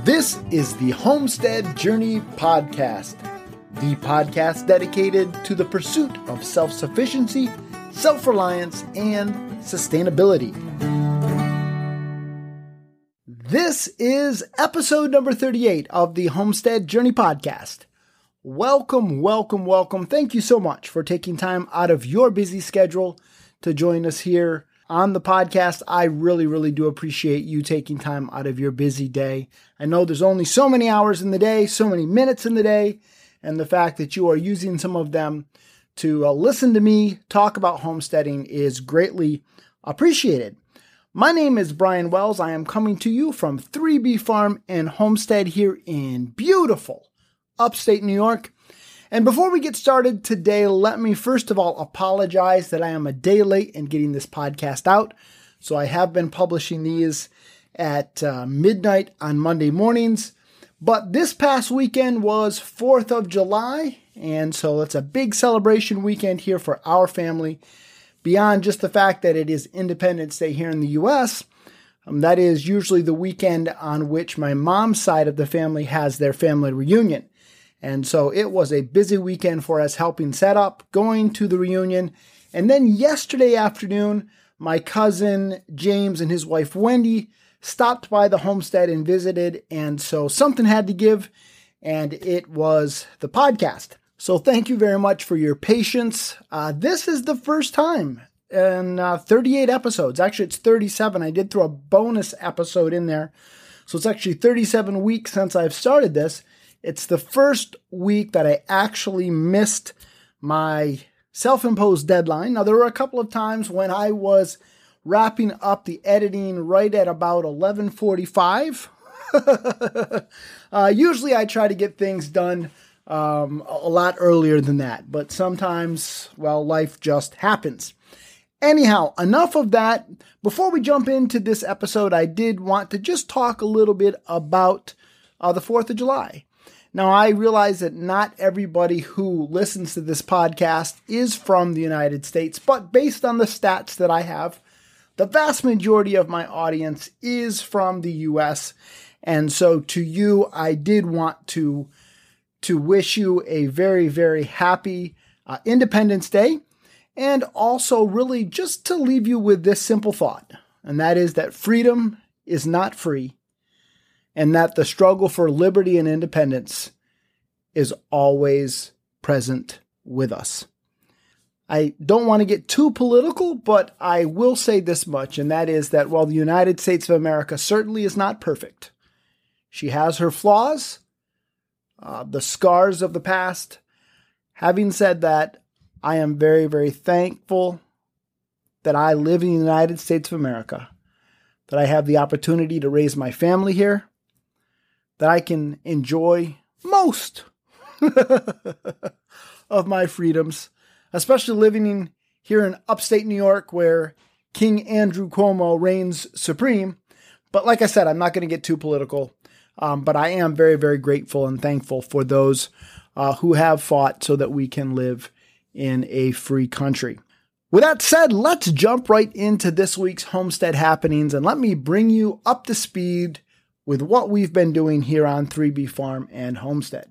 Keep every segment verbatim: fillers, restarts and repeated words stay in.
This is the Homestead Journey Podcast, the podcast dedicated to the pursuit of self-sufficiency, self-reliance, and sustainability. This is episode number thirty-eight of the Homestead Journey Podcast. Welcome, welcome, welcome. Thank you so much for taking time out of your busy schedule to join us here on the podcast. I really, really do appreciate you taking time out of your busy day. I know there's only so many hours in the day, so many minutes in the day, and the fact that you are using some of them to uh, listen to me talk about homesteading is greatly appreciated. My name is Brian Wells. I am coming to you from three B Farm and Homestead here in beautiful upstate New York. And before we get started today, let me first of all apologize that I am a day late in getting this podcast out. So I have been publishing these at uh, midnight on Monday mornings. But this past weekend was fourth of July, and so it's a big celebration weekend here for our family. Beyond just the fact that it is Independence Day here in the U S, um, that is usually the weekend on which my mom's side of the family has their family reunion. And so it was a busy weekend for us helping set up, going to the reunion. And then yesterday afternoon, my cousin James and his wife Wendy stopped by the homestead and visited. And so something had to give, and it was the podcast. So thank you very much for your patience. Uh, this is the first time in uh, thirty-eight episodes. Actually, it's thirty-seven. I did throw a bonus episode in there. So it's actually thirty-seven weeks since I've started this. It's the first week that I actually missed my self-imposed deadline. Now, there were a couple of times when I was wrapping up the editing right at about eleven forty-five. uh, usually I try to get things done um, a lot earlier than that, but sometimes, well, life just happens. Anyhow, enough of that. Before we jump into this episode, I did want to just talk a little bit about uh, the fourth of July. Now, I realize that not everybody who listens to this podcast is from the United States, but based on the stats that I have, the vast majority of my audience is from the U S. And so to you, I did want to, to wish you a very, very happy uh, Independence Day, and also really just to leave you with this simple thought, and that is that freedom is not free, and that the struggle for liberty and independence is always present with us. I don't want to get too political, but I will say this much, and that is that while the United States of America certainly is not perfect, she has her flaws, uh, the scars of the past. Having said that, I am very, very thankful that I live in the United States of America, that I have the opportunity to raise my family here, that I can enjoy most of my freedoms, especially living in, here in upstate New York where King Andrew Cuomo reigns supreme. But like I said, I'm not going to get too political, um, but I am very, very grateful and thankful for those uh, who have fought so that we can live in a free country. With that said, let's jump right into this week's homestead happenings, and let me bring you up to speed with what we've been doing here on three B Farm and Homestead.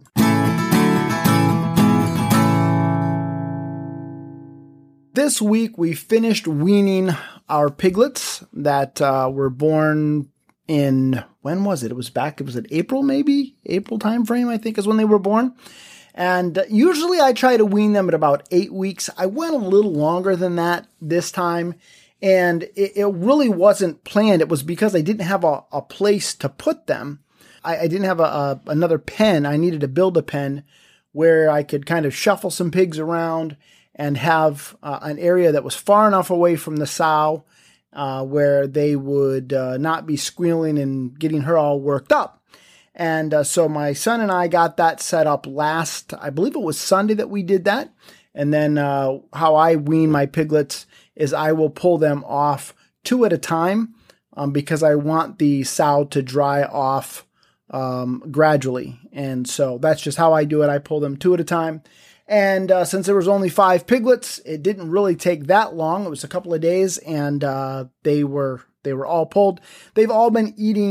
This week, we finished weaning our piglets that uh, were born in, when was it? It was back, it was in April maybe? April timeframe, I think, is when they were born. And usually I try to wean them at about eight weeks. I went a little longer than that this time. And it, it really wasn't planned. It was because I didn't have a, a place to put them. I, I didn't have a, a another pen. I needed to build a pen where I could kind of shuffle some pigs around and have uh, an area that was far enough away from the sow uh, where they would uh, not be squealing and getting her all worked up. And uh, so my son and I got that set up last, I believe it was Sunday that we did that. And then uh, how I wean my piglets is I will pull them off two at a time um, because I want the sow to dry off um, gradually. And so that's just how I do it. I pull them two at a time. And uh, since there was only five piglets, it didn't really take that long. It was a couple of days, and uh, they were they were all pulled. They've all been eating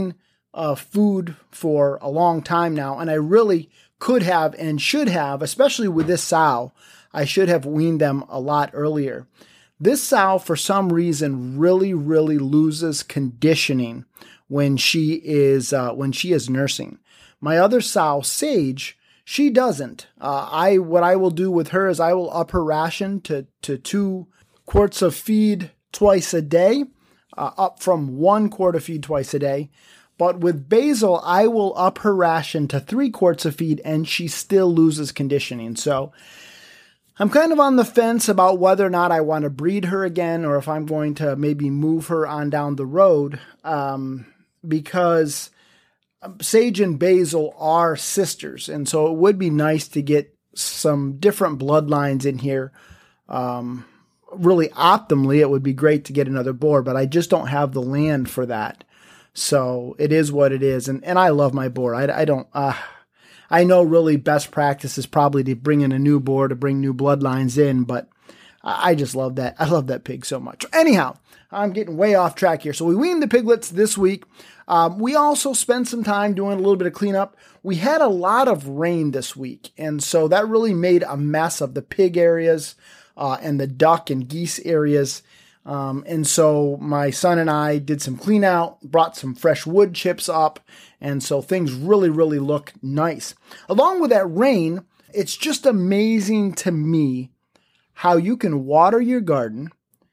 uh, food for a long time now, and I really could have and should have, especially with this sow, I should have weaned them a lot earlier. This sow, for some reason, really, really loses conditioning when she is uh, when she is nursing. My other sow, Sage, she doesn't. Uh, I what I will do with her is I will up her ration to to two quarts of feed twice a day, uh, up from one quart of feed twice a day. But with Basil, I will up her ration to three quarts of feed, and she still loses conditioning. So I'm kind of on the fence about whether or not I want to breed her again, or if I'm going to maybe move her on down the road, um, because Sage and Basil are sisters, and so it would be nice to get some different bloodlines in here. Um, really optimally, it would be great to get another boar, but I just don't have the land for that. So it is what it is. And, and I love my boar. I, I don't, uh, I know really best practice is probably to bring in a new boar to bring new bloodlines in, but I just love that. I love that pig so much. Anyhow, I'm getting way off track here. So we weaned the piglets this week. Um, we also spent some time doing a little bit of cleanup. We had a lot of rain this week, and so that really made a mess of the pig areas uh, and the duck and geese areas. Um, and so my son and I did some clean out, brought some fresh wood chips up, and so things really, really look nice. Along with that rain, it's just amazing to me how you can water your garden,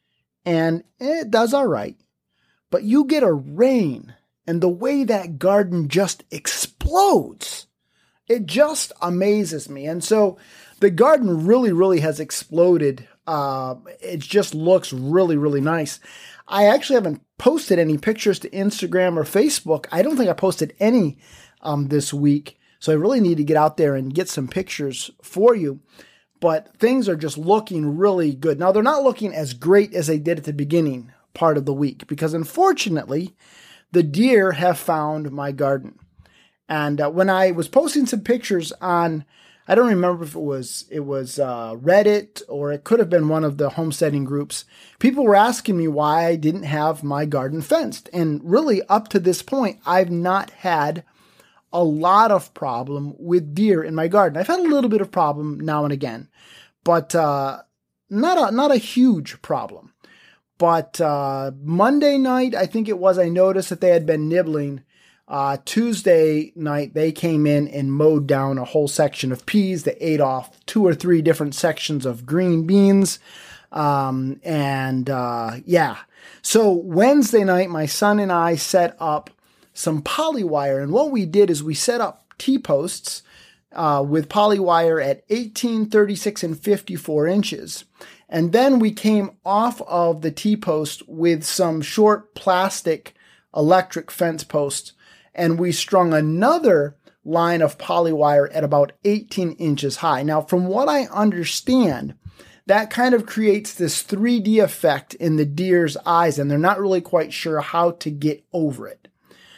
and it does all right, but you get a rain, and the way that garden just explodes, it just amazes me. And so the garden really, really has exploded. Uh, it just looks really, really nice. I actually haven't posted any pictures to Instagram or Facebook. I don't think I posted any um, this week. So I really need to get out there and get some pictures for you. But things are just looking really good. Now, they're not looking as great as they did at the beginning part of the week, because unfortunately, the deer have found my garden. And uh, when I was posting some pictures on, I don't remember if it was it was uh, Reddit or it could have been one of the homesteading groups, people were asking me why I didn't have my garden fenced. And really, up to this point, I've not had a lot of problem with deer in my garden. I've had a little bit of problem now and again, but uh, not a not a huge problem. But uh, Monday night, I think it was, I noticed that they had been nibbling. Uh, Tuesday night, they came in and mowed down a whole section of peas. They ate off two or three different sections of green beans. Um, and uh, yeah. So Wednesday night, my son and I set up some polywire. And what we did is we set up T-posts uh, with polywire at eighteen, thirty-six, and fifty-four inches. And then we came off of the T-post with some short plastic electric fence posts, and we strung another line of polywire at about eighteen inches high. Now, from what I understand, that kind of creates this three D effect in the deer's eyes, and they're not really quite sure how to get over it.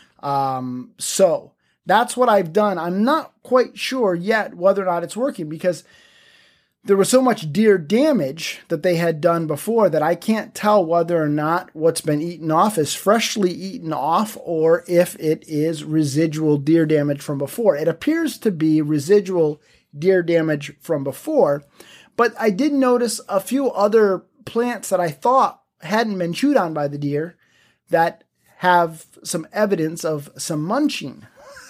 Um, so that's what I've done. I'm not quite sure yet whether or not it's working, because there was so much deer damage that they had done before that I can't tell whether or not what's been eaten off is freshly eaten off or if it is residual deer damage from before. It appears to be residual deer damage from before, but I did notice a few other plants that I thought hadn't been chewed on by the deer that have some evidence of some munching.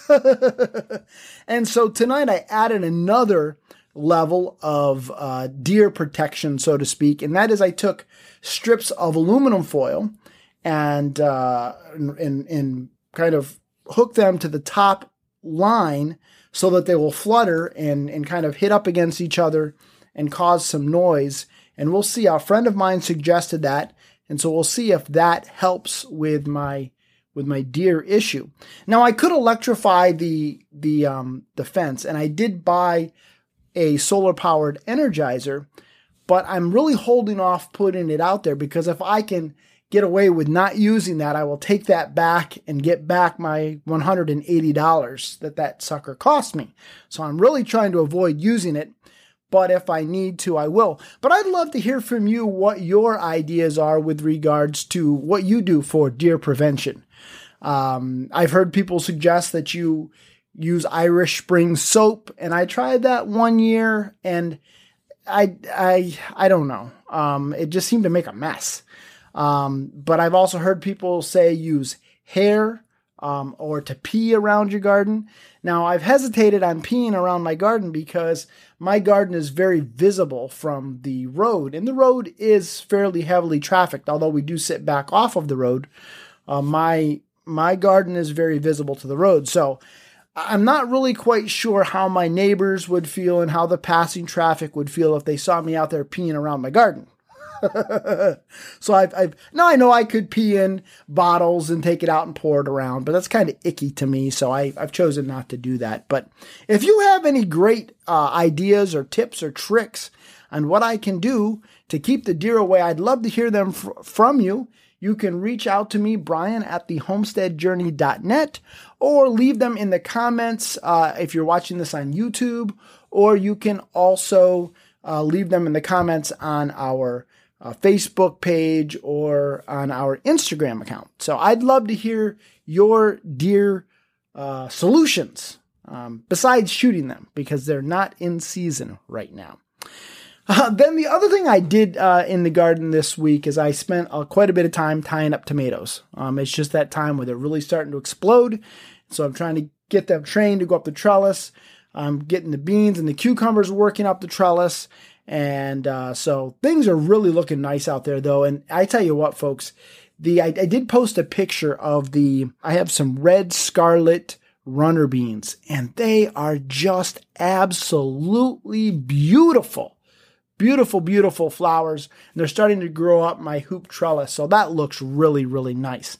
And so tonight I added another level of uh, deer protection, so to speak, and that is I took strips of aluminum foil and, uh, and, and kind of hooked them to the top line so that they will flutter and, and kind of hit up against each other and cause some noise. And we'll see. A friend of mine suggested that, and so we'll see if that helps with my with my deer issue. Now, I could electrify the the um, the fence, and I did buy a solar-powered energizer, but I'm really holding off putting it out there, because if I can get away with not using that, I will take that back and get back my one hundred eighty dollars that that sucker cost me. So I'm really trying to avoid using it, but if I need to, I will. But I'd love to hear from you what your ideas are with regards to what you do for deer prevention. Um, I've heard people suggest that you use Irish Spring soap, and I tried that one year, and I I I don't know. Um, it just seemed to make a mess. Um, but I've also heard people say use hair um, or to pee around your garden. Now, I've hesitated on peeing around my garden because my garden is very visible from the road, and the road is fairly heavily trafficked. Although we do sit back off of the road, uh, my my garden is very visible to the road. So I'm not really quite sure how my neighbors would feel and how the passing traffic would feel if they saw me out there peeing around my garden. So I've, I've, now I know I could pee in bottles and take it out and pour it around, but that's kind of icky to me. So I, I've chosen not to do that. But if you have any great uh, ideas or tips or tricks on what I can do to keep the deer away, I'd love to hear them fr- from you. You can reach out to me, Brian, at the homestead journey dot net, or leave them in the comments uh, if you're watching this on YouTube, or you can also uh, leave them in the comments on our uh, Facebook page or on our Instagram account. So I'd love to hear your deer uh, solutions um, besides shooting them, because they're not in season right now. Uh, then the other thing I did uh, in the garden this week is I spent uh, quite a bit of time tying up tomatoes. Um, it's just that time where they're really starting to explode. So I'm trying to get them trained to go up the trellis. I'm getting the beans and the cucumbers working up the trellis. And uh, so things are really looking nice out there, though. And I tell you what, folks, the I, I did post a picture of the, I have some red scarlet runner beans, and they are just absolutely beautiful. Beautiful, beautiful flowers. And they're starting to grow up my hoop trellis. So that looks really, really nice.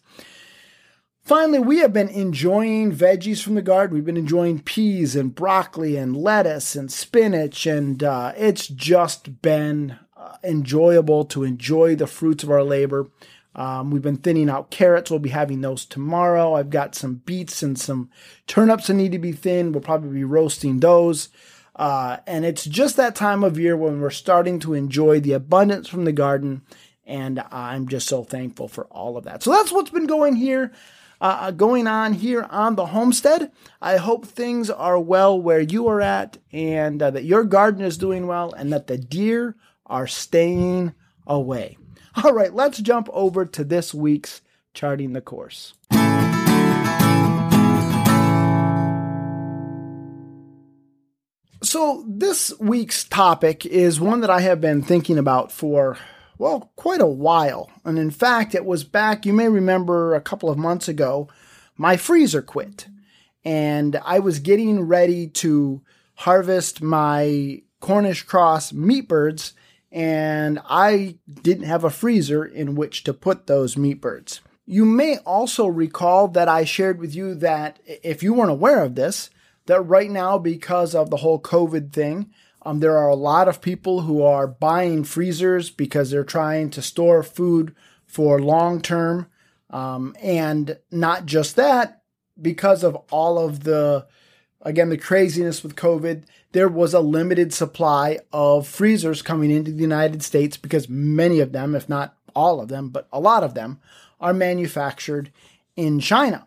Finally, we have been enjoying veggies from the garden. We've been enjoying peas and broccoli and lettuce and spinach. And uh, it's just been uh, enjoyable to enjoy the fruits of our labor. Um, we've been thinning out carrots. We'll be having those tomorrow. I've got some beets and some turnips that need to be thinned. We'll probably be roasting those. Uh, and it's just that time of year when we're starting to enjoy the abundance from the garden, and I'm just so thankful for all of that. So that's what's been going here, uh, going on here on the homestead. I hope things are well where you are at, and uh, that your garden is doing well, and that the deer are staying away. All right, let's jump over to this week's Charting the Course. So this week's topic is one that I have been thinking about for, well, quite a while. And in fact, it was back, you may remember a couple of months ago, my freezer quit. And I was getting ready to harvest my Cornish cross meat birds, and I didn't have a freezer in which to put those meat birds. You may also recall that I shared with you that, if you weren't aware of this, that right now, because of the whole COVID thing, um, there are a lot of people who are buying freezers because they're trying to store food for long term. Um, and not just that, because of all of the, again, the craziness with COVID, there was a limited supply of freezers coming into the United States because many of them, if not all of them, but a lot of them, are manufactured in China.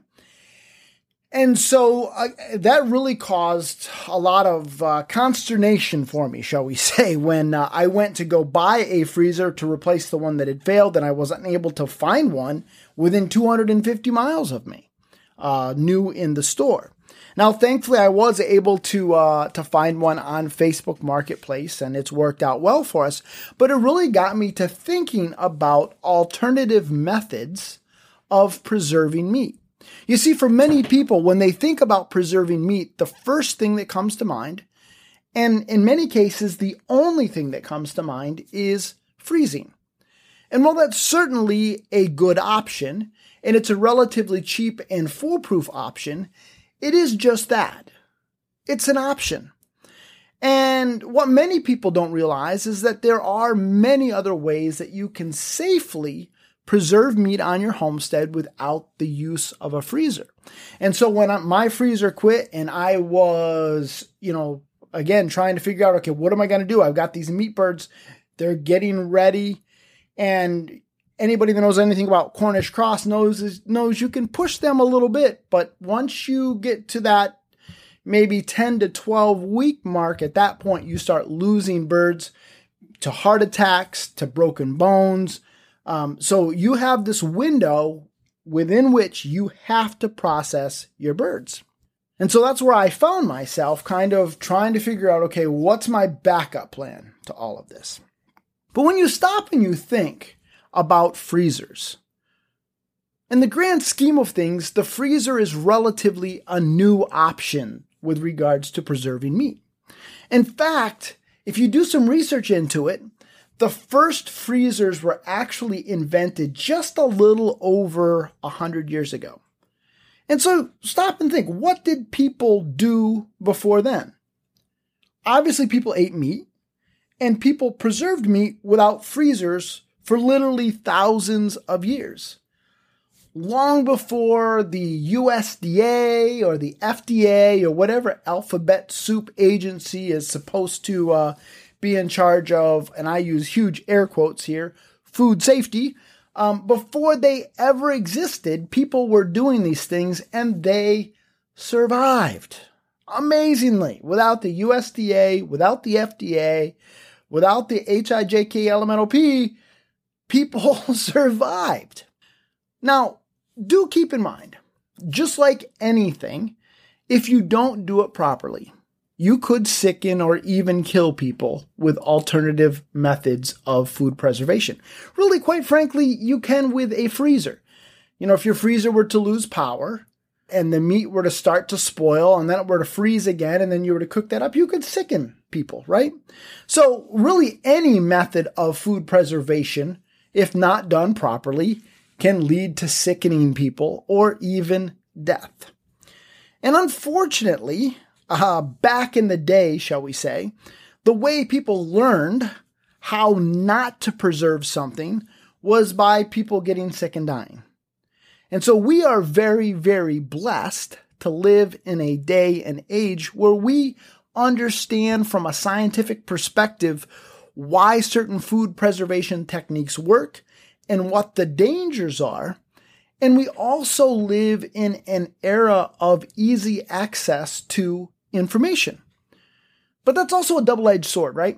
And so uh, that really caused a lot of uh, consternation for me, shall we say, when uh, I went to go buy a freezer to replace the one that had failed, and I wasn't able to find one within two hundred fifty miles of me, uh, new in the store. Now, thankfully, I was able to uh, to find one on Facebook Marketplace, and it's worked out well for us. But it really got me to thinking about alternative methods of preserving meat. You see, for many people, when they think about preserving meat, the first thing that comes to mind, and in many cases, the only thing that comes to mind, is freezing. And while that's certainly a good option, and it's a relatively cheap and foolproof option, it is just that. It's an option. And what many people don't realize is that there are many other ways that you can safely preserve meat on your homestead without the use of a freezer. And so when I, my freezer quit and I was, you know, again, trying to figure out, okay, what am I going to do? I've got these meat birds. They're getting ready. And Anybody that knows anything about Cornish cross knows, knows you can push them a little bit, but once you get to that maybe ten to twelve week mark, at that point you start losing birds to heart attacks, to broken bones. Um, so you have this window within which you have to process your birds. And so that's where I found myself kind of trying to figure out, okay, what's my backup plan to all of this? But when you stop and you think about freezers, in the grand scheme of things, the freezer is relatively a new option with regards to preserving meat. In fact, if you do some research into it, the first freezers were actually invented just a little over one hundred years ago. And so stop and think, what did people do before then? Obviously, people ate meat, and people preserved meat without freezers for literally thousands of years. Long before the U S D A or the F D A or whatever alphabet soup agency is supposed to uh, be in charge of, and I use huge air quotes here, food safety, um, before they ever existed, people were doing these things and they survived. Amazingly, without the U S D A, without the F D A, without the H I J K L M N O P, people survived. Now, do keep in mind, just like anything, if you don't do it properly, you could sicken or even kill people with alternative methods of food preservation. Really, quite frankly, you can with a freezer. You know, if your freezer were to lose power and the meat were to start to spoil and then it were to freeze again and then you were to cook that up, you could sicken people, right? So really any method of food preservation, if not done properly, can lead to sickening people or even death. And unfortunately, uh, back in the day, shall we say, the way people learned how not to preserve something was by people getting sick and dying. And so we are very, very blessed to live in a day and age where we understand from a scientific perspective why certain food preservation techniques work and what the dangers are. And we also live in an era of easy access to information. But that's also a double-edged sword, right?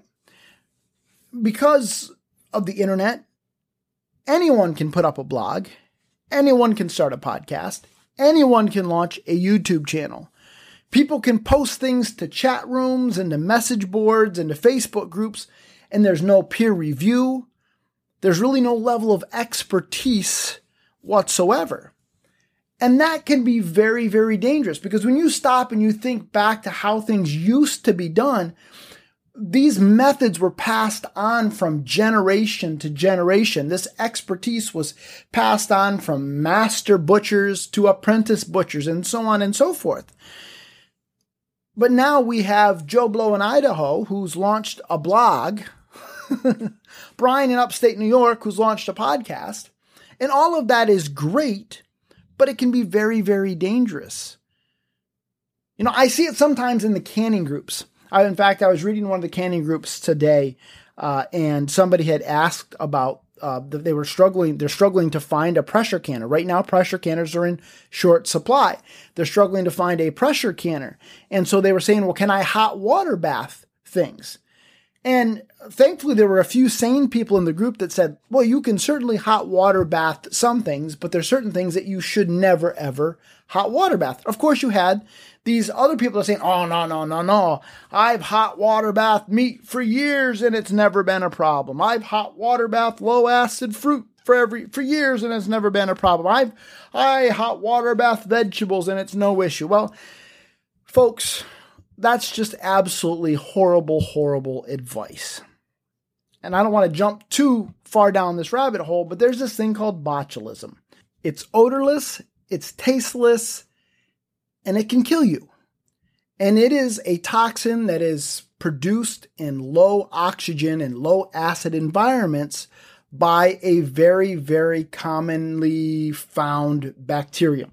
Because of the internet, anyone can put up a blog, anyone can start a podcast, anyone can launch a YouTube channel. People can post things to chat rooms and to message boards and to Facebook groups, and there's no peer review. There's really no level of expertise whatsoever. And that can be very, very dangerous because when you stop and you think back to how things used to be done, these methods were passed on from generation to generation. This expertise was passed on from master butchers to apprentice butchers and so on and so forth. But now we have Joe Blow in Idaho, who's launched a blog, Brian in upstate New York, who's launched a podcast, and all of that is great, but it can be very, very dangerous. You know, I see it sometimes in the canning groups. I, in fact, I was reading one of the canning groups today, uh, and somebody had asked about uh, that they were struggling. They're struggling to find a pressure canner right now. Pressure canners are in short supply. They're struggling to find a pressure canner, and so they were saying, "Well, can I hot water bath things?" And thankfully, there were a few sane people in the group that said, well, you can certainly hot water bath some things, but there's certain things that you should never, ever hot water bath. Of course, you had these other people that are saying, oh, no, no, no, no. I've hot water bath meat for years and it's never been a problem. I've hot water bath low acid fruit for every for years and it's never been a problem. I've I hot water bath vegetables and it's no issue. Well, folks, that's just absolutely horrible, horrible advice. And I don't want to jump too far down this rabbit hole, but there's this thing called botulism. It's odorless, it's tasteless, and it can kill you. And it is a toxin that is produced in low oxygen and low acid environments by a very, very commonly found bacterium.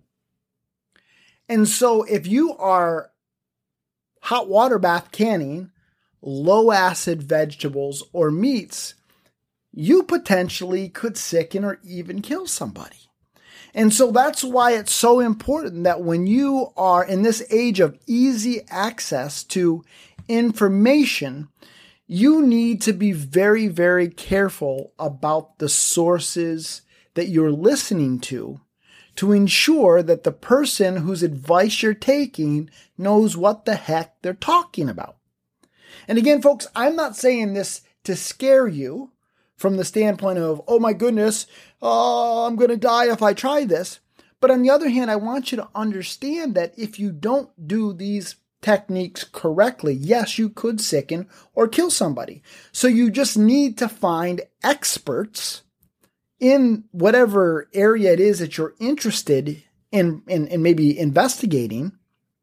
And so if you are hot water bath canning low acid vegetables or meats, you potentially could sicken or even kill somebody. And so that's why it's so important that when you are in this age of easy access to information, you need to be very, very careful about the sources that you're listening to to ensure that the person whose advice you're taking knows what the heck they're talking about. And again, folks, I'm not saying this to scare you from the standpoint of, oh my goodness, oh, I'm going to die if I try this. But on the other hand, I want you to understand that if you don't do these techniques correctly, yes, you could sicken or kill somebody. So you just need to find experts in whatever area it is that you're interested in, in, in maybe investigating,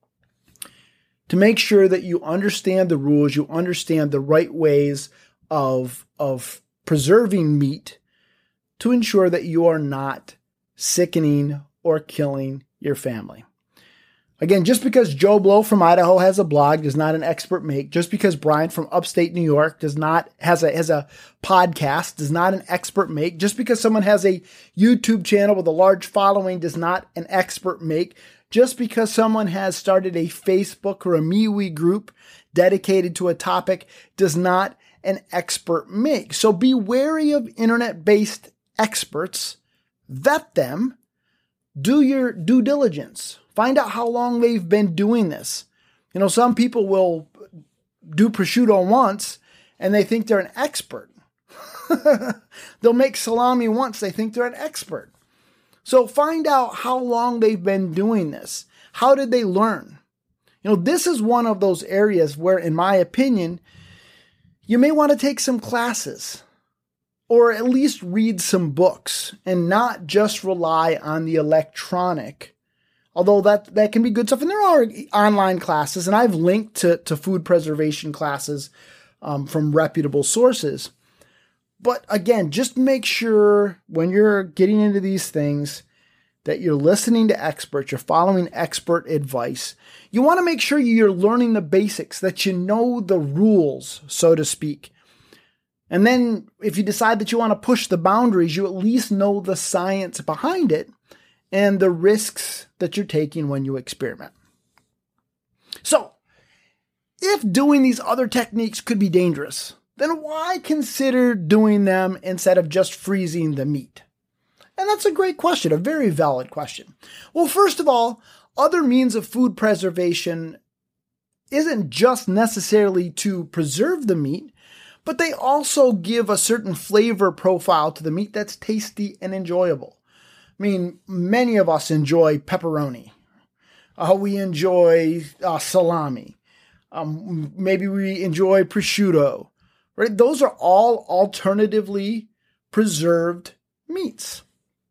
to make sure that you understand the rules, you understand the right ways of, of preserving meat to ensure that you are not sickening or killing your family. Again, just because Joe Blow from Idaho has a blog does not an expert make. Just because Brian from upstate New York does not has a has a podcast does not an expert make. Just because someone has a YouTube channel with a large following does not an expert make. Just because someone has started a Facebook or a MeWe group dedicated to a topic does not an expert make. So be wary of internet-based experts. Vet them. Do your due diligence. Find out how long they've been doing this. You know, some people will do prosciutto once and they think they're an expert. They'll make salami once. They think they're an expert. So find out how long they've been doing this. How did they learn? You know, this is one of those areas where, in my opinion, you may want to take some classes or at least read some books and not just rely on the electronic. Although that, that can be good stuff. And there are online classes, and I've linked to, to food preservation classes um, from reputable sources. But again, just make sure when you're getting into these things that you're listening to experts, you're following expert advice. You want to make sure you're learning the basics, that you know the rules, so to speak. And then if you decide that you want to push the boundaries, you at least know the science behind it and the risks that you're taking when you experiment. So, if doing these other techniques could be dangerous, then why consider doing them instead of just freezing the meat? And that's a great question, a very valid question. Well, first of all, other means of food preservation isn't just necessarily to preserve the meat, but they also give a certain flavor profile to the meat that's tasty and enjoyable. I mean, many of us enjoy pepperoni. Uh, we enjoy uh, salami. Um, maybe we enjoy prosciutto. Right? Those are all alternatively preserved meats.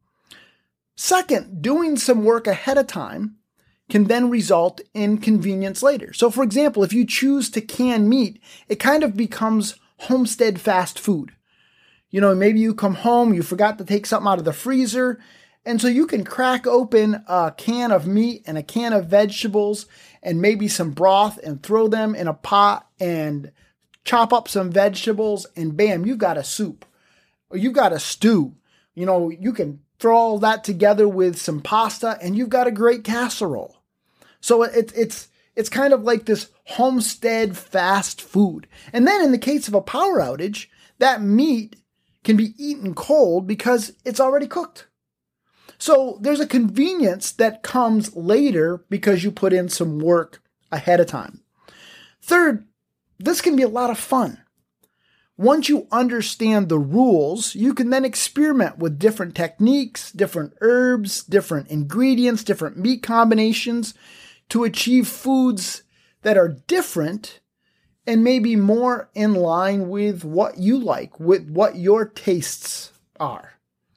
Second, doing some work ahead of time can then result in convenience later. So, for example, if you choose to can meat, it kind of becomes homestead fast food. You know, maybe you come home, you forgot to take something out of the freezer, and so you can crack open a can of meat and a can of vegetables and maybe some broth and throw them in a pot and chop up some vegetables, and bam, you've got a soup or you've got a stew. You know, you can throw all that together with some pasta and you've got a great casserole. So it, it's it's kind of like this homestead fast food. And then in the case of a power outage, that meat can be eaten cold because it's already cooked. So there's a convenience that comes later because you put in some work ahead of time. Third, this can be a lot of fun. Once you understand the rules, you can then experiment with different techniques, different herbs, different ingredients, different meat combinations to achieve foods that are different and maybe more in line with what you like, with what your tastes are.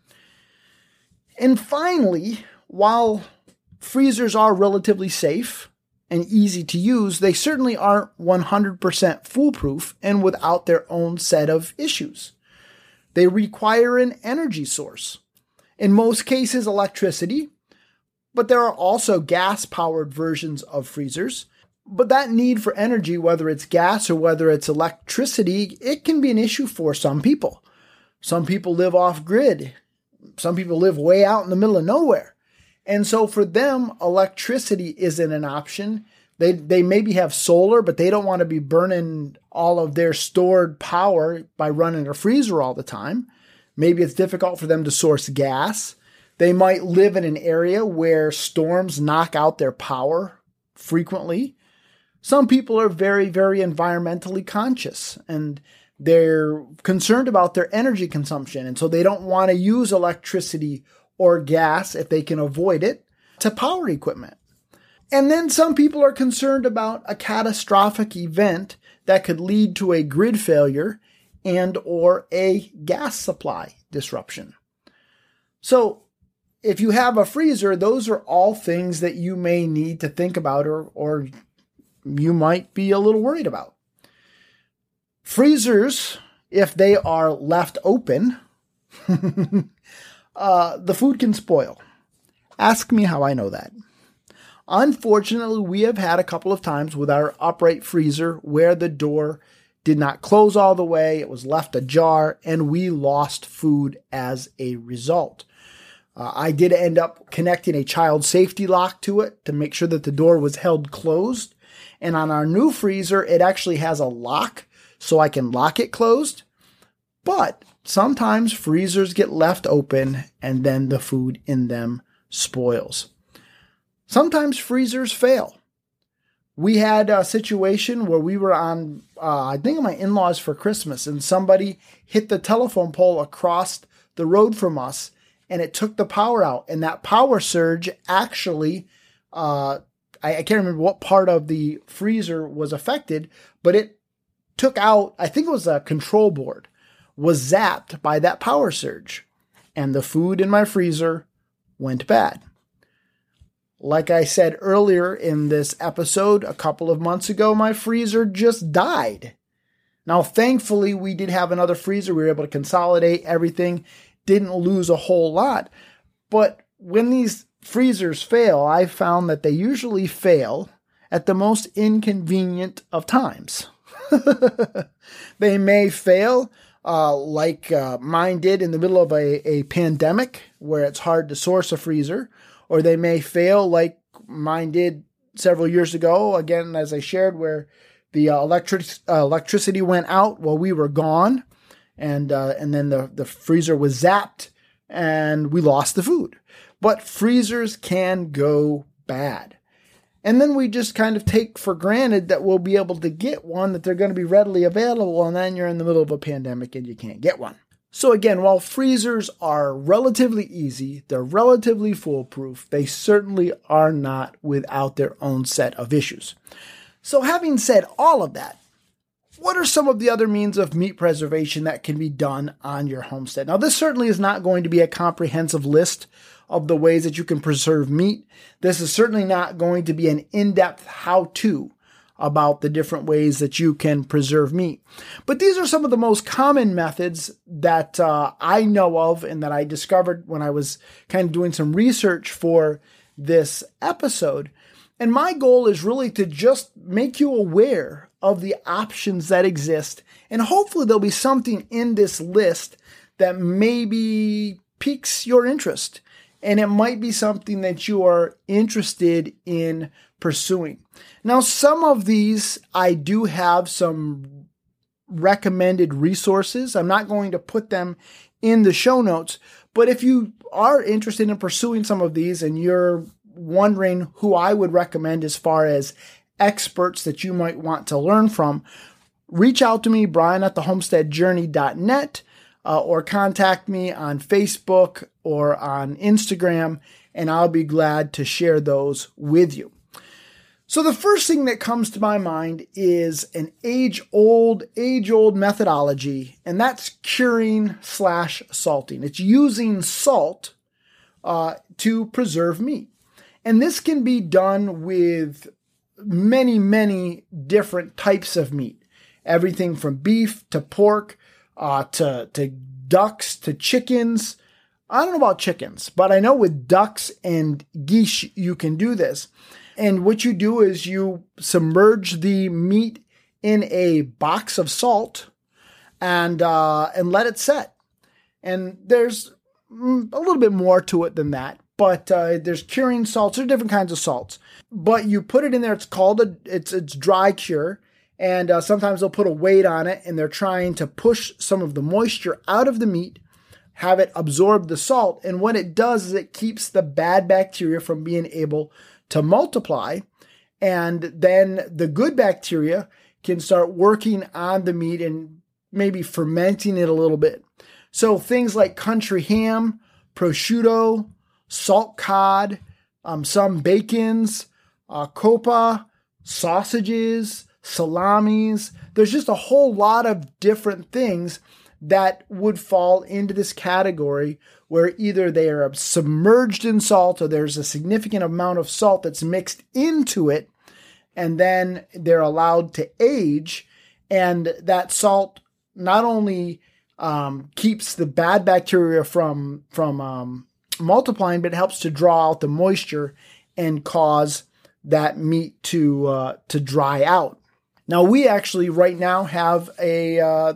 And finally, while freezers are relatively safe and easy to use, they certainly aren't one hundred percent foolproof and without their own set of issues. They require an energy source. In most cases, electricity, but there are also gas-powered versions of freezers. But that need for energy, whether it's gas or whether it's electricity, it can be an issue for some people. Some people live off grid. Some people live way out in the middle of nowhere. And so for them, electricity isn't an option. They they maybe have solar, but they don't want to be burning all of their stored power by running a freezer all the time. Maybe it's difficult for them to source gas. They might live in an area where storms knock out their power frequently. Some people are very, very environmentally conscious, and they're concerned about their energy consumption. And so they don't want to use electricity or gas, if they can avoid it, to power equipment. And then some people are concerned about a catastrophic event that could lead to a grid failure and or a gas supply disruption. So if you have a freezer, those are all things that you may need to think about, or, or you might be a little worried about. Freezers, if they are left open, uh, the food can spoil. Ask me how I know that. Unfortunately, we have had a couple of times with our upright freezer where the door did not close all the way, it was left ajar, and we lost food as a result. Uh, I did end up connecting a child safety lock to it to make sure that the door was held closed. And on our new freezer, it actually has a lock so I can lock it closed. But sometimes freezers get left open and then the food in them spoils. Sometimes freezers fail. We had a situation where we were on, uh, I think, my in-laws for Christmas, and somebody hit the telephone pole across the road from us, and it took the power out. And that power surge actually, uh, I, I can't remember what part of the freezer was affected, but it took out, I think it was a control board, was zapped by that power surge. And the food in my freezer went bad. Like I said earlier in this episode, a couple of months ago, my freezer just died. Now, thankfully, we did have another freezer. We were able to consolidate everything, didn't lose a whole lot. But when these freezers fail, I found that they usually fail at the most inconvenient of times. They may fail uh, like uh, mine did in the middle of a, a pandemic where it's hard to source a freezer. Or they may fail like mine did several years ago, again, as I shared, where the uh, electric uh, electricity went out while we were gone, and uh, and then the, the freezer was zapped, and we lost the food. But freezers can go bad. And then we just kind of take for granted that we'll be able to get one, that they're going to be readily available, and then you're in the middle of a pandemic and you can't get one. So again, while freezers are relatively easy, they're relatively foolproof, they certainly are not without their own set of issues. So having said all of that, what are some of the other means of meat preservation that can be done on your homestead? Now, this certainly is not going to be a comprehensive list of the ways that you can preserve meat. This is certainly not going to be an in-depth how-to about the different ways that you can preserve meat. But these are some of the most common methods that uh, I know of and that I discovered when I was kind of doing some research for this episode. And my goal is really to just make you aware of the options that exist. And hopefully there'll be something in this list that maybe piques your interest. And it might be something that you are interested in pursuing. Now, some of these, I do have some recommended resources. I'm not going to put them in the show notes, but if you are interested in pursuing some of these and you're wondering who I would recommend as far as experts that you might want to learn from, reach out to me, Brian at the homestead journey dot net, uh, or contact me on Facebook or on Instagram, and I'll be glad to share those with you. So the first thing that comes to my mind is an age-old, age-old methodology, and that's curing slash salting. It's using salt uh, to preserve meat. And this can be done with many, many different types of meat. Everything from beef to pork uh, to, to ducks to chickens. I don't know about chickens, but I know with ducks and geese you can do this. And what you do is you submerge the meat in a box of salt and uh, and let it set. And there's mm, a little bit more to it than that. But uh, there's curing salts. There are different kinds of salts. But you put it in there. It's called a it's it's dry cure. And uh, sometimes they'll put a weight on it, and they're trying to push some of the moisture out of the meat, have it absorb the salt. And what it does is it keeps the bad bacteria from being able to multiply. And then the good bacteria can start working on the meat and maybe fermenting it a little bit. So things like country ham, prosciutto, salt cod, um, some bacons, uh, copa, sausages, salamis. There's just a whole lot of different things that would fall into this category where either they are submerged in salt or there's a significant amount of salt that's mixed into it, and then they're allowed to age. And that salt not only um, keeps the bad bacteria from, from um, multiplying, but it helps to draw out the moisture and cause that meat to uh, to dry out. Now, we actually right now have a uh,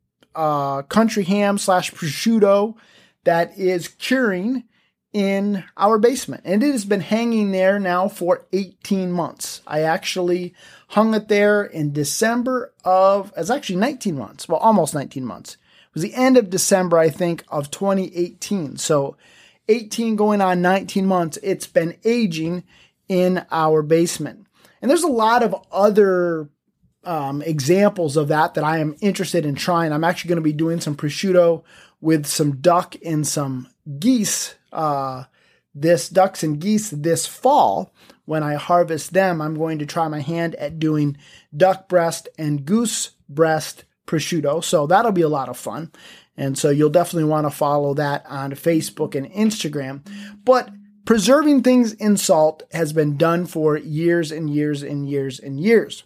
uh, country ham slash prosciutto that is curing in our basement. And it has been hanging there now for eighteen months. I actually hung it there in December of, it's actually nineteen months. Well, almost nineteen months. It was the end of December, I think, of twenty eighteen. So eighteen going on nineteen months, it's been aging in our basement. And there's a lot of other um, examples of that that I am interested in trying. I'm actually going to be doing some prosciutto with some duck and some geese, uh, this ducks and geese this fall. When I harvest them, I'm going to try my hand at doing duck breast and goose breast prosciutto. So that'll be a lot of fun. And so you'll definitely want to follow that on Facebook and Instagram. But preserving things in salt has been done for years and years and years and years.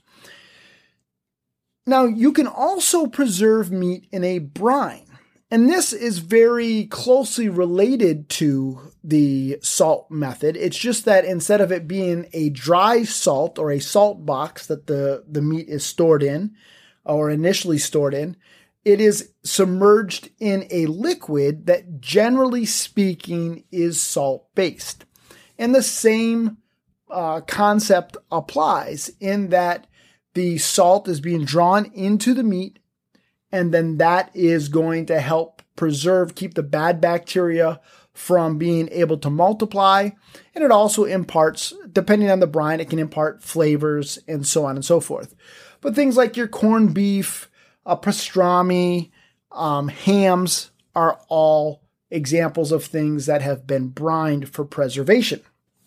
Now, you can also preserve meat in a brine. And this is very closely related to the salt method. It's just that instead of it being a dry salt or a salt box that the, the meat is stored in or initially stored in, it is submerged in a liquid that, generally speaking, is salt-based. And the same uh, concept applies in that the salt is being drawn into the meat, and then that is going to help preserve, keep the bad bacteria from being able to multiply. And it also imparts, depending on the brine, it can impart flavors and so on and so forth. But things like your corned beef, uh, pastrami, um, hams are all examples of things that have been brined for preservation.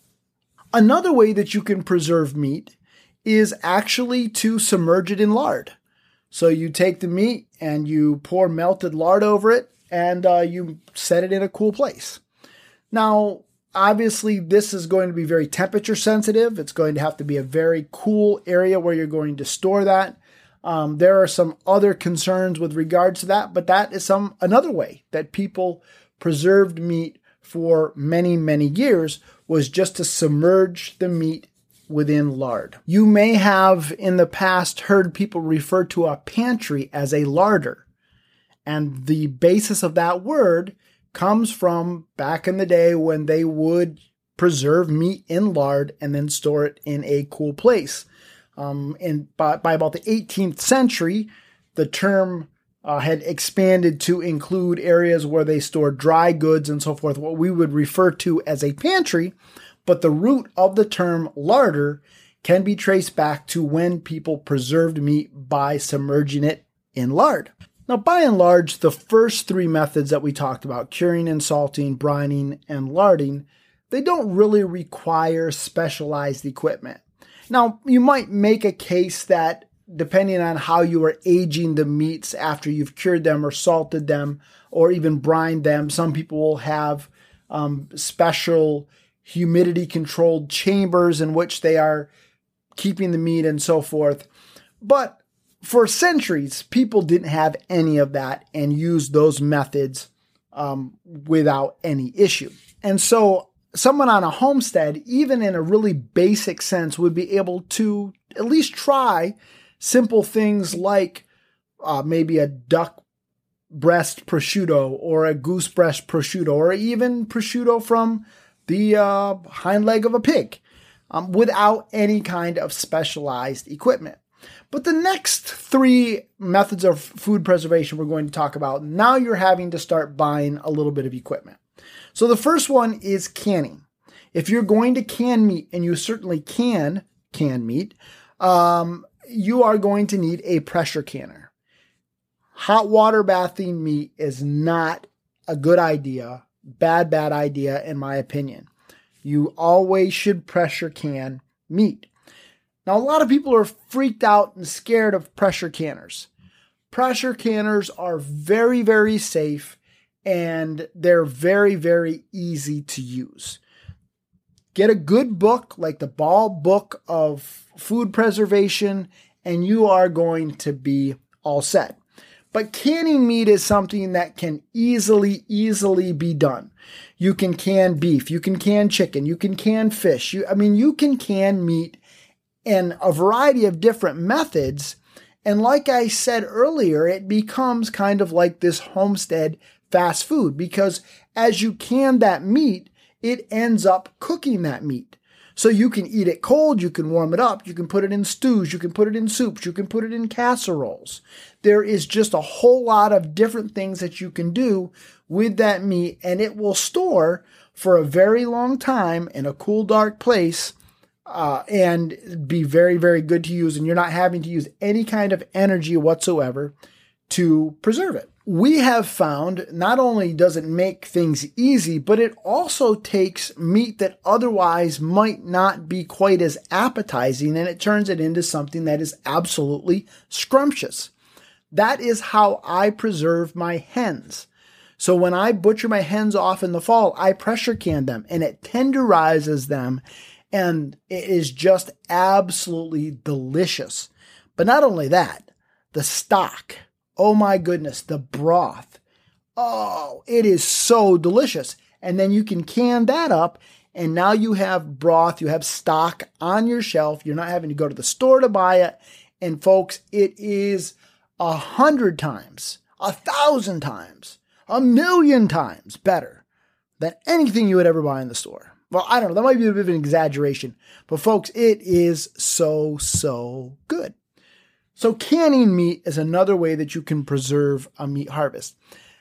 Another way that you can preserve meat is actually to submerge it in lard. So you take the meat and you pour melted lard over it, and uh, you set it in a cool place. Now, obviously, this is going to be very temperature sensitive. It's going to have to be a very cool area where you're going to store that. Um, there are some other concerns with regards to that, but that is some another way that people preserved meat for many, many years was just to submerge the meat within lard. You may have in the past heard people refer to a pantry as a larder. And the basis of that word comes from back in the day when they would preserve meat in lard and then store it in a cool place. Um, and by, by about the eighteenth century, the term uh, had expanded to include areas where they stored dry goods and so forth, what we would refer to as a pantry. But the root of the term larder can be traced back to when people preserved meat by submerging it in lard. Now, by and large, the first three methods that we talked about, curing and salting, brining, and larding, they don't really require specialized equipment. Now, you might make a case that depending on how you are aging the meats after you've cured them or salted them or even brined them, some people will have um, special humidity-controlled chambers in which they are keeping the meat and so forth. But for centuries, people didn't have any of that and used those methods um, without any issue. And so someone on a homestead, even in a really basic sense, would be able to at least try simple things like uh, maybe a duck breast prosciutto or a goose breast prosciutto or even prosciutto from the uh, hind leg of a pig um, without any kind of specialized equipment. But the next three methods of food preservation we're going to talk about, now you're having to start buying a little bit of equipment. So the first one is canning. If you're going to can meat, and you certainly can can meat, um, you are going to need a pressure canner. Hot water bathing meat is not a good idea. Bad, bad idea, in my opinion. You always should pressure can meat. Now, a lot of people are freaked out and scared of pressure canners. Pressure canners are very, very safe, and they're very, very easy to use. Get a good book like the Ball Book of Food Preservation, and you are going to be all set. But canning meat is something that can easily, easily be done. You can can beef, you can can chicken, you can can fish. You, I mean, you can can meat in a variety of different methods. And like I said earlier, it becomes kind of like this homestead fast food, because as you can that meat, it ends up cooking that meat. So you can eat it cold, you can warm it up, you can put it in stews, you can put it in soups, you can put it in casseroles. There is just a whole lot of different things that you can do with that meat, and it will store for a very long time in a cool, dark place uh, and be very, very good to use. And you're not having to use any kind of energy whatsoever to preserve it. We have found not only does it make things easy, but it also takes meat that otherwise might not be quite as appetizing, and it turns it into something that is absolutely scrumptious. That is how I preserve my hens. So when I butcher my hens off in the fall, I pressure can them, and it tenderizes them, and it is just absolutely delicious. But not only that, the stock. Oh my goodness, the broth. Oh, it is so delicious. And then you can can that up, and now you have broth, you have stock on your shelf. You're not having to go to the store to buy it. And folks, it is a hundred times, a thousand times, a million times better than anything you would ever buy in the store. Well, I don't know, that might be a bit of an exaggeration, but folks, it is so, so good. So canning meat is another way that you can preserve a meat harvest.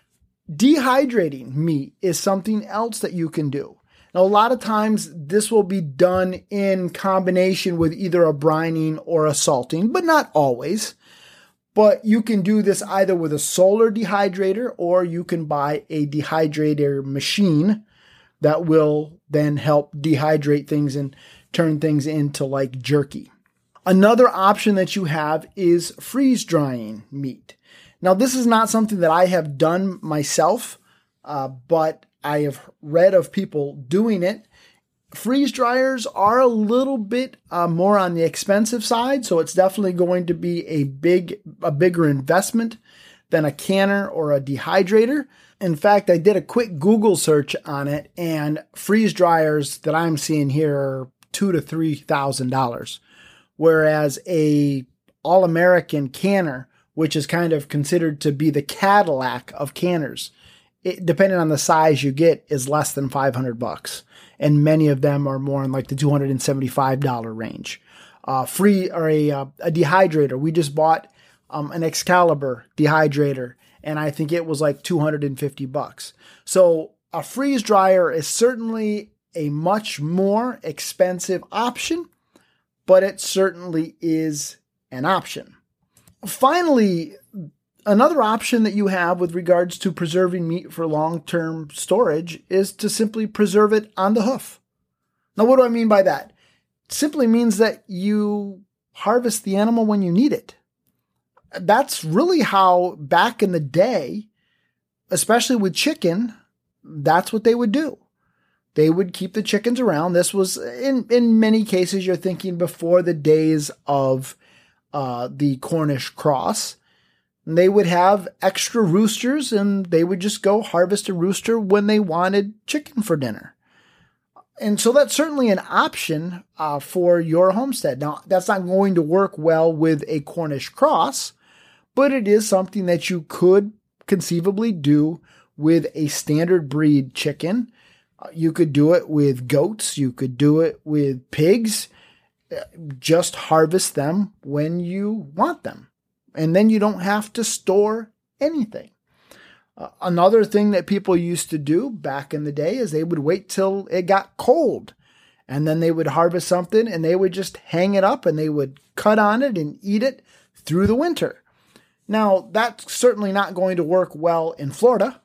Dehydrating meat is something else that you can do. Now, a lot of times this will be done in combination with either a brining or a salting, but not always. But you can do this either with a solar dehydrator, or you can buy a dehydrator machine that will then help dehydrate things and turn things into like jerky. Another option that you have is freeze drying meat. Now, this is not something that I have done myself, uh, but I have read of people doing it. Freeze dryers are a little bit uh, more on the expensive side, so it's definitely going to be a big, a bigger investment than a canner or a dehydrator. In fact, I did a quick Google search on it, and freeze dryers that I'm seeing here are two to three thousand dollars. Whereas a all-American canner, which is kind of considered to be the Cadillac of canners, it, depending on the size you get, is less than five hundred bucks. And many of them are more in like the two hundred seventy-five dollars range. Uh, free or a, uh, a dehydrator. We just bought um, an Excalibur dehydrator, and I think it was like two hundred fifty bucks. So a freeze dryer is certainly a much more expensive option, but it certainly is an option. Finally, another option that you have with regards to preserving meat for long-term storage is to simply preserve it on the hoof. Now, what do I mean by that? It simply means that you harvest the animal when you need it. That's really how back in the day, especially with chicken, that's what they would do. They would keep the chickens around. This was, in, in many cases, you're thinking before the days of uh, the Cornish cross. And they would have extra roosters, and they would just go harvest a rooster when they wanted chicken for dinner. And so that's certainly an option uh, for your homestead. Now, that's not going to work well with a Cornish cross, but it is something that you could conceivably do with a standard breed chicken. You could do it with goats. You could do it with pigs. Just harvest them when you want them. And then you don't have to store anything. Uh, another thing that people used to do back in the day is they would wait till it got cold. And then they would harvest something and they would just hang it up and they would cut on it and eat it through the winter. Now, that's certainly not going to work well in Florida.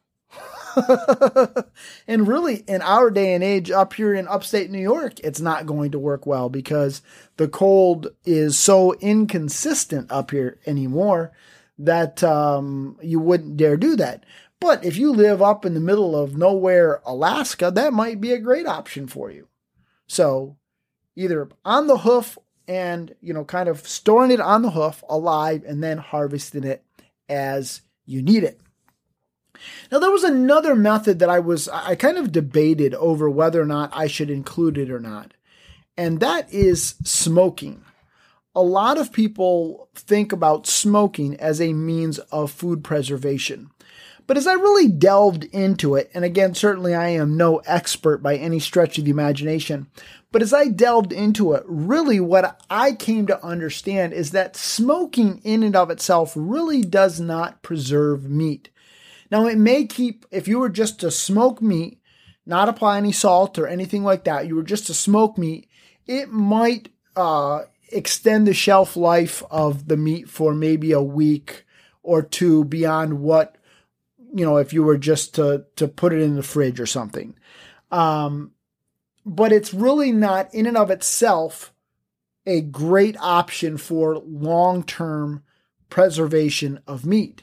And really, in our day and age up here in upstate New York, it's not going to work well because the cold is so inconsistent up here anymore that um, you wouldn't dare do that. But if you live up in the middle of nowhere, Alaska, that might be a great option for you. So either on the hoof and, you know, kind of storing it on the hoof alive and then harvesting it as you need it. Now, there was another method that I was, I kind of debated over whether or not I should include it or not. And that is smoking. A lot of people think about smoking as a means of food preservation. But as I really delved into it, and again, certainly I am no expert by any stretch of the imagination, but as I delved into it, really what I came to understand is that smoking in and of itself really does not preserve meat. Now, it may keep, if you were just to smoke meat, not apply any salt or anything like that, you were just to smoke meat, it might uh, extend the shelf life of the meat for maybe a week or two beyond what, you know, if you were just to, to put it in the fridge or something. Um, but it's really not in and of itself a great option for long-term preservation of meat.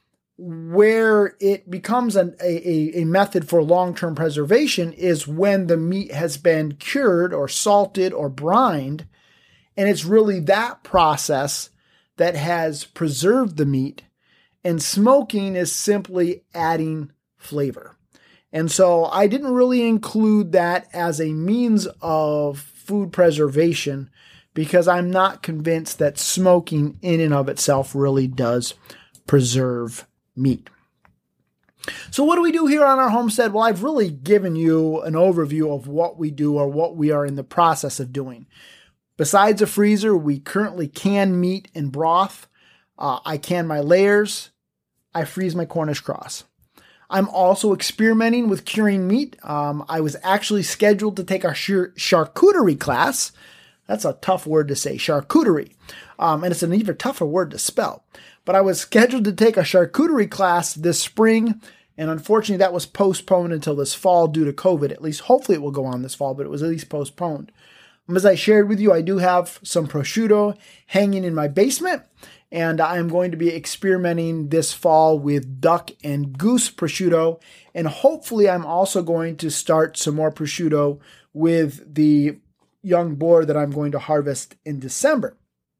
Where it becomes an, a, a method for long-term preservation is when the meat has been cured or salted or brined, and it's really that process that has preserved the meat, and smoking is simply adding flavor. And so I didn't really include that as a means of food preservation because I'm not convinced that smoking in and of itself really does preserve meat. So what do we do here on our homestead? Well, I've really given you an overview of what we do or what we are in the process of doing. Besides a freezer, we currently can meat and broth. Uh, I can my layers. I freeze my Cornish cross. I'm also experimenting with curing meat. Um, I was actually scheduled to take our char- charcuterie class. That's a tough word to say, charcuterie. Um, and it's an even tougher word to spell. But I was scheduled to take a charcuterie class this spring, and unfortunately that was postponed until this fall due to COVID. At least hopefully it will go on this fall, but it was at least postponed. As I shared with you, I do have some prosciutto hanging in my basement, and I'm going to be experimenting this fall with duck and goose prosciutto, and hopefully I'm also going to start some more prosciutto with the young boar that I'm going to harvest in December.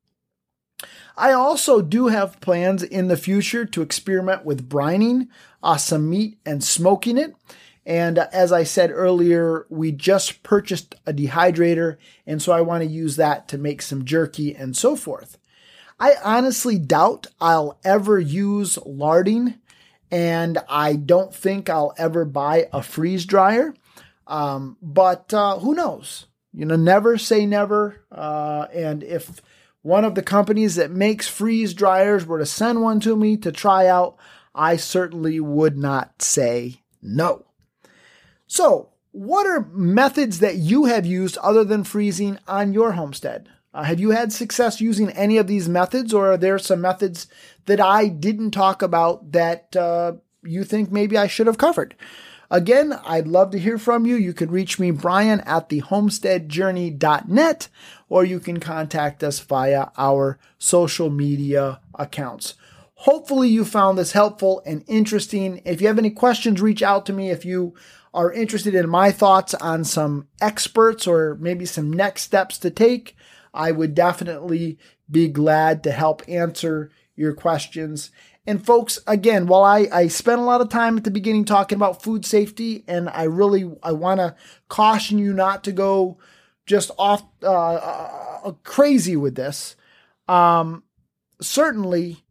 I also do have plans in the future to experiment with brining uh, some meat and smoking it. And uh, as I said earlier, we just purchased a dehydrator, and so I want to use that to make some jerky and so forth. I honestly doubt I'll ever use larding, and I don't think I'll ever buy a freeze dryer. Um, but uh, who knows? You know, never say never. Uh, and if one of the companies that makes freeze dryers were to send one to me to try out, I certainly would not say no. So, what are methods that you have used other than freezing on your homestead? Uh, have you had success using any of these methods, or are there some methods that I didn't talk about that uh, you think maybe I should have covered? Again, I'd love to hear from you. You can reach me, Brian, at the homestead journey dot net, or you can contact us via our social media accounts. Hopefully you found this helpful and interesting. If you have any questions, reach out to me. If you are interested in my thoughts on some experts or maybe some next steps to take, I would definitely be glad to help answer your questions. And folks, again, while I, I spent a lot of time at the beginning talking about food safety, and I really, I want to caution you not to go just off uh, uh, crazy with this. Um, certainly,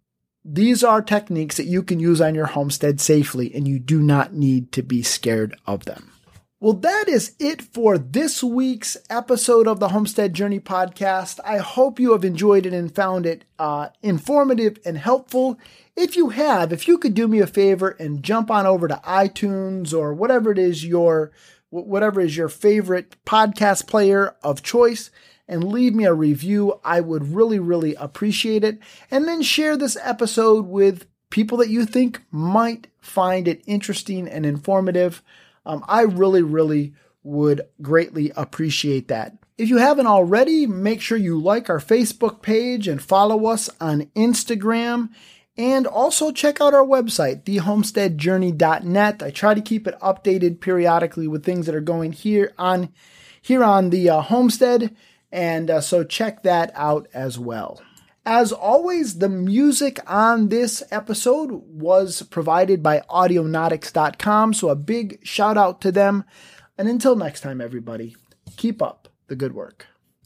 these are techniques that you can use on your homestead safely, and you do not need to be scared of them. Well, that is it for this week's episode of the Homestead Journey podcast. I hope you have enjoyed it and found it uh, informative and helpful. If you have, if you could do me a favor and jump on over to iTunes or whatever it is your whatever is your favorite podcast player of choice, and leave me a review, I would really, really appreciate it. And then share this episode with people that you think might find it interesting and informative. Um, I really, really would greatly appreciate that. If you haven't already, make sure you like our Facebook page and follow us on Instagram. And also check out our website, the homestead journey dot net. I try to keep it updated periodically with things that are going here on here on the uh, homestead. And uh, so check that out as well. As always, the music on this episode was provided by audionautics dot com. So a big shout out to them. And until next time, everybody, keep up the good work.